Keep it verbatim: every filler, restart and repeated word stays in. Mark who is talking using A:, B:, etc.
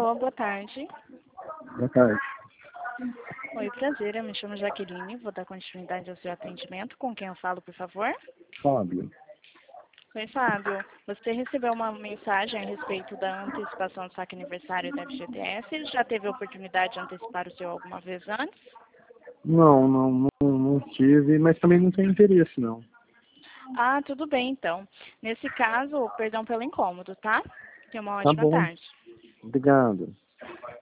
A: Alô, boa tarde.
B: Boa tarde.
A: Oi, prazer, eu me chamo Jaqueline, vou dar continuidade ao seu atendimento. Com quem eu falo, por favor?
B: Fábio.
A: Oi, Fábio. Você recebeu uma mensagem a respeito da antecipação do saque aniversário da F G T S? Já teve a oportunidade de antecipar o seu alguma vez antes?
B: Não, não, não, não tive, mas também não tenho interesse, não.
A: Ah, tudo bem, então. Nesse caso, perdão pelo incômodo, tá? Tenha uma
B: Tá
A: ótima
B: bom.
A: tarde.
B: Obrigado.